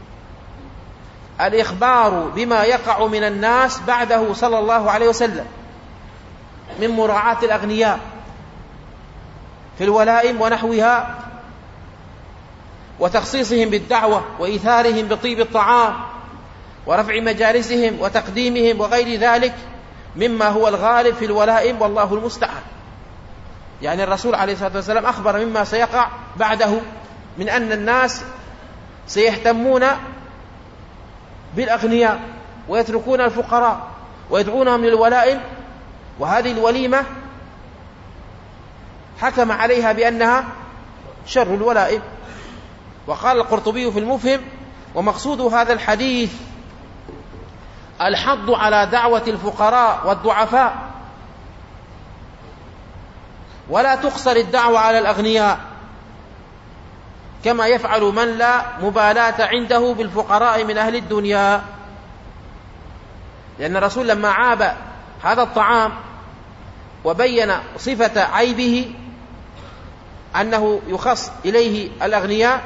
الإخبار بما يقع من الناس بعده صلى الله عليه وسلم من مراعاة الأغنياء في الولائم ونحوها، وتخصيصهم بالدعوة، وإيثارهم بطيب الطعام، ورفع مجالسهم وتقديمهم وغير ذلك مما هو الغالب في الولائم، والله المستعان. يعني الرسول عليه الصلاة والسلام أخبر مما سيقع بعده من أن الناس سيهتمون بالأغنياء ويتركون الفقراء ويدعونهم للولائم، وهذه الوليمة حكم عليها بأنها شر الولائم. وقال القرطبي في المفهم: ومقصود هذا الحديث الحض على دعوة الفقراء والضعفاء، ولا تقصر الدعوة على الأغنياء كما يفعل من لا مبالاة عنده بالفقراء من أهل الدنيا. لأن الرسول لما عاب هذا الطعام وبين صفة عيبه أنه يخص إليه الأغنياء،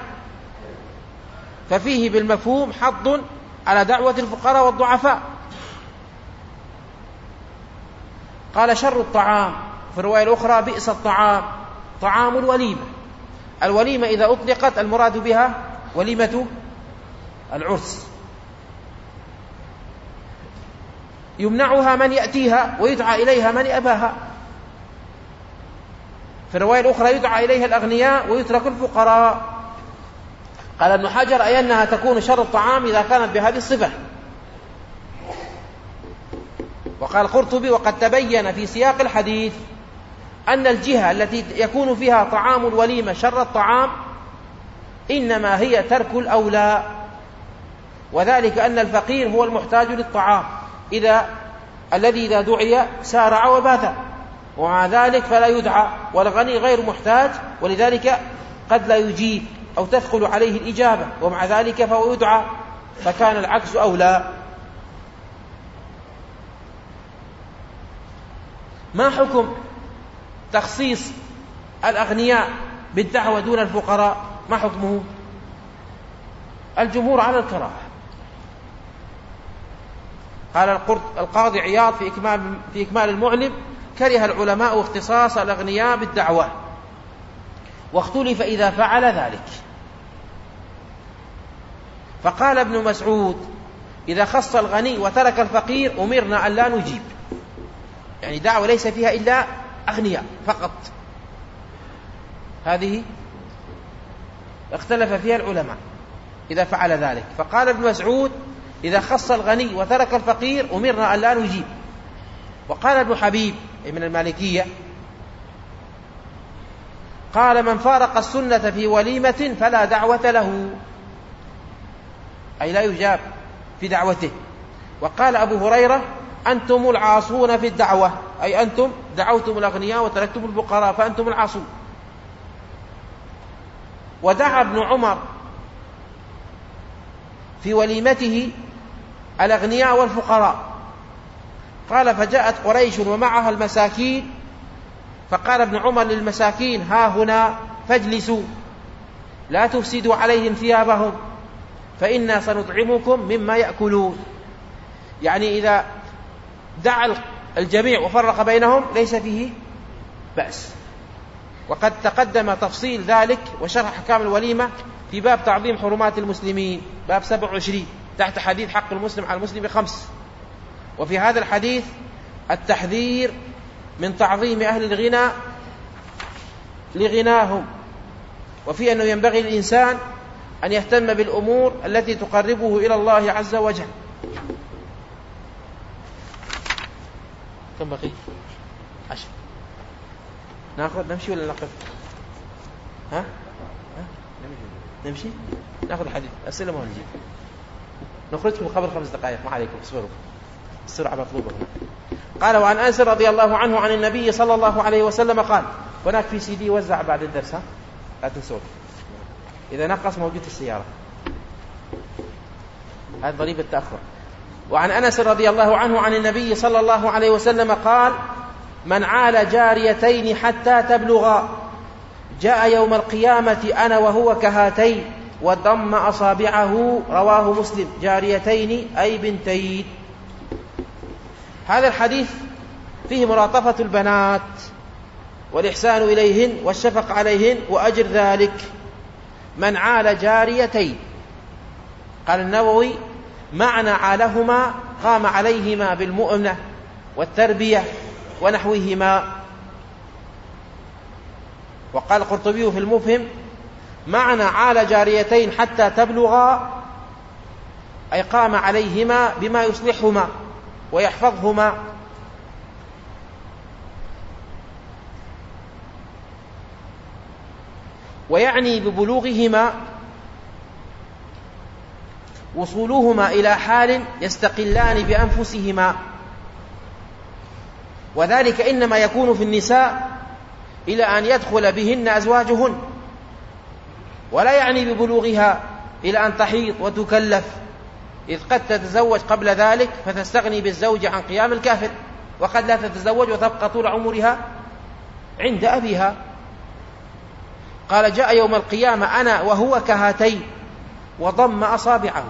ففيه بالمفهوم حض على دعوة الفقراء والضعفاء. قال: شر الطعام، في الرواية الأخرى: بئس الطعام طعام الوليمة. الوليمة إذا أطلقت المراد بها وليمة العرس، يمنعها من يأتيها ويدعى إليها من أباها. في الرواية الأخرى: يدعى إليها الأغنياء ويترك الفقراء. قال ابن حجر: أي أنها تكون شر الطعام إذا كانت بهذه الصفة. وقال القرطبي: وقد تبين في سياق الحديث أن الجهة التي يكون فيها طعام الوليمة شر الطعام إنما هي ترك الأولى، وذلك أن الفقير هو المحتاج للطعام إذا الذي إذا دعي سارع وباث، ومع ذلك فلا يدعى، والغني غير محتاج ولذلك قد لا يجيب أو تثقل عليه الإجابة، ومع ذلك فهو يدعى، فكان العكس أولى. ما حكم تخصيص الأغنياء بالدعوة دون الفقراء؟ ما حكمه؟ الجمهور على الكراهة. قال القاضي عياض في إكمال, في إكمال المعلم: كره العلماء اختصاص الأغنياء بالدعوة، واختلف إذا فعل ذلك. فقال ابن مسعود: إذا خص الغني وترك الفقير أمرنا أن لا نجيب. يعني دعوة ليس فيها إلا أغنياء فقط، هذه اختلف فيها العلماء إذا فعل ذلك. فقال ابن مسعود: إذا خص الغني وترك الفقير أمرنا أن لا نجيب. وقال ابن حبيب من المالكية: قال: من فارق السنة في وليمة فلا دعوة له، أي لا يجاب في دعوته. وقال أبو هريرة: أنتم العاصون في الدعوة، أي أنتم دعوتم الأغنياء وتركتم الفقراء فأنتم العاصون. ودعا ابن عمر في وليمته الأغنياء والفقراء، قال: فجاءت قريش ومعها المساكين، فقال ابن عمر للمساكين: ها هنا فاجلسوا، لا تفسدوا عليهم ثيابهم، فإنا سنطعمكم مما يأكلون. يعني إذا دعا الجميع وفرق بينهم ليس فيه بأس. وقد تقدم تفصيل ذلك وشرح أحكام الوليمة في باب تعظيم حرمات المسلمين، باب سبع وعشرين، تحت حديث حق المسلم على المسلم خمس. وفي هذا الحديث التحذير من تعظيم أهل الغنى لغناهم، وفي أنه ينبغي للإنسان أن يهتم بالأمور التي تقربه إلى الله عز وجل. كم بقي؟ عشر. ناخذ نمشي ولا نقف؟ ها؟ ها؟ نمشي؟ ناخذ الحديث. أسئلة ما نجيب. نخرجكم قبل خمس دقائق، ما عليكم، اصبروا. السرعة مطلوبة هنا. قال: وعن أنس رضي الله عنه عن النبي صلى الله عليه وسلم قال. هناك في سي دي وزع بعد الدرس، ها؟ لا تنسوه، إذا نقص موجود في السيارة، هذا ضريبة التأخر. وعن أنس رضي الله عنه عن النبي صلى الله عليه وسلم قال: من عال جاريتين حتى تبلغا جاء يوم القيامة أنا وهو كهاتين وضم أصابعه. رواه مسلم. جاريتين أي بنتين. هذا الحديث فيه ملاطفة البنات والإحسان إليهن والشفق عليهن وأجر ذلك. من عال جاريتين، قال النووي: معنى عالهما قام عليهما بالمؤنة والتربية ونحوهما. وقال القرطبي في المفهم: معنى عال جاريتين حتى تبلغا أي قام عليهما بما يصلحهما ويحفظهما. ويعني ببلوغهما وصولهما إلى حال يستقلان بأنفسهما، وذلك إنما يكون في النساء إلى أن يدخل بهن أزواجهن، ولا يعني ببلوغها إلى أن تحيض وتكلف، إذ قد تتزوج قبل ذلك فتستغني بالزوج عن قيام الكافر، وقد لا تتزوج وتبقى طول عمرها عند أبيها. قال: جاء يوم القيامة أنا وهو كهاتين وضم أصابعه.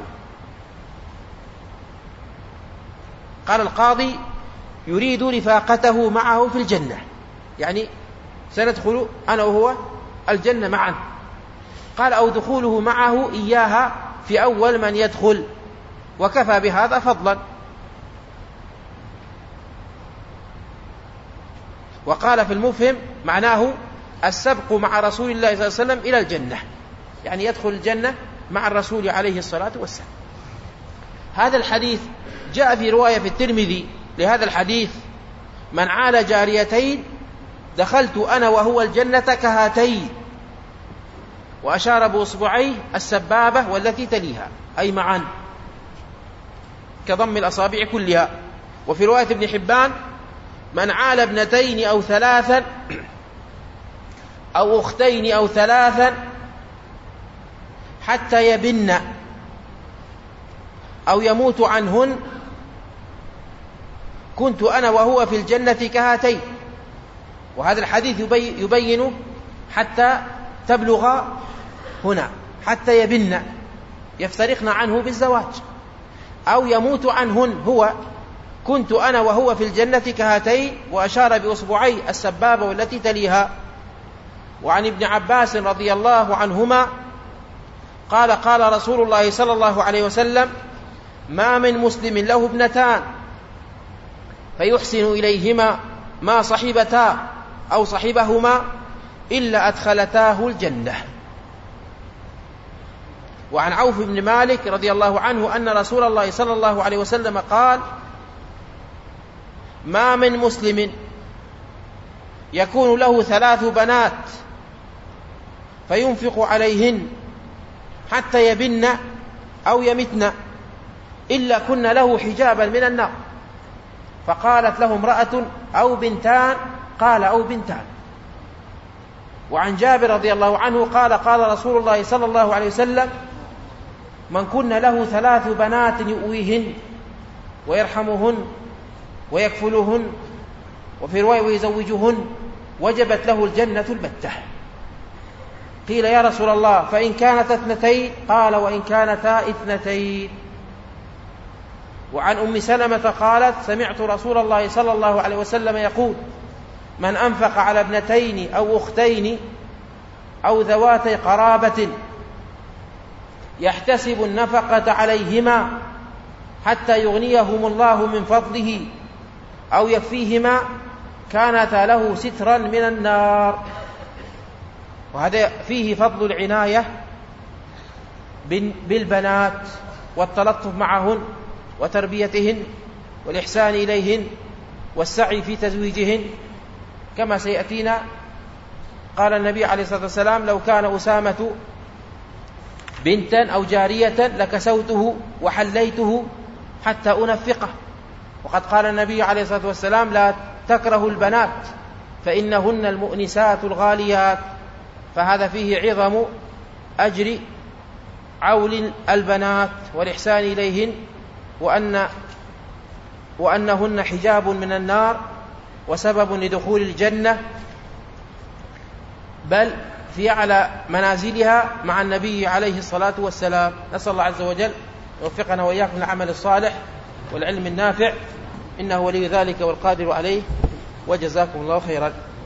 قال القاضي: يريد رفاقته معه في الجنة، يعني سندخل أنا وهو الجنة معا. قال: أو دخوله معه إياها في أول من يدخل، وكفى بهذا فضلا. وقال في المفهم: معناه السبق مع رسول الله صلى الله عليه وسلم إلى الجنة، يعني يدخل الجنة مع الرسول عليه الصلاة والسلام. هذا الحديث جاء في رواية في الترمذي لهذا الحديث: من عال جاريتين دخلت أنا وهو الجنة كهاتين، وأشار بأصبعيه السبابة والتي تليها، أي معا كضم الأصابع كلها. وفي رواية ابن حبان: من عال ابنتين أو ثلاثا أو أختين أو ثلاثا حتى يبن أو يموت عنهن كنت أنا وهو في الجنة كهاتين. وهذا الحديث يبين حتى تبلغ هنا، حتى يبن يفترقن عنه بالزواج، أو يموت عنهن هو كنت أنا وهو في الجنة كهاتين، وأشار بأصبعي السبابة والتي تليها. وعن ابن عباس رضي الله عنهما قال: قال رسول الله صلى الله عليه وسلم: ما من مسلم له ابنتان فيحسن إليهما ما صحبتا أو صحبهما إلا أدخلتاه الجنة. وعن عوف بن مالك رضي الله عنه أن رسول الله صلى الله عليه وسلم قال: ما من مسلم يكون له ثلاث بنات فينفق عليهن حتى يبن أو يمتن إلا كن له حجابا من النار. فقالت له امرأة أو بنتان؟ قال أو بنتان. وعن جابر رضي الله عنه قال قال رسول الله صلى الله عليه وسلم: من كن له ثلاث بنات يؤويهن ويرحمهن ويكفلهن، وفي رواية ويزوجهن، وجبت له الجنة البتة. قيل يا رسول الله فإن كانت اثنتين؟ قال وإن كانتا اثنتين. وعن أم سلمة قالت: سمعت رسول الله صلى الله عليه وسلم يقول: من أنفق على ابنتين أو أختين أو ذواتي قرابة يحتسب النفقة عليهما حتى يغنيهم الله من فضله أو يكفيهما كانتا له سترا من النار. وهذا فيه فضل العناية بالبنات والتلطف معهن وتربيتهن والإحسان إليهن والسعي في تزويجهن، كما سيأتينا. قال النبي عليه الصلاة والسلام: لو كان أسامة بنتا أو جارية لكسوته وحليته حتى أنفقه. وقد قال النبي عليه الصلاة والسلام: لا تكره البنات فإنهن المؤنسات الغاليات. فهذا فيه عظم أجر عول البنات والإحسان إليهن، وأن وأنهن حجاب من النار وسبب لدخول الجنة، بل في أعلى منازلها مع النبي عليه الصلاة والسلام. نسأل الله عز وجل يوفقنا وإياكم للعمل الصالح والعلم النافع، إنه ولي ذلك والقادر عليه، وجزاكم الله خيرا.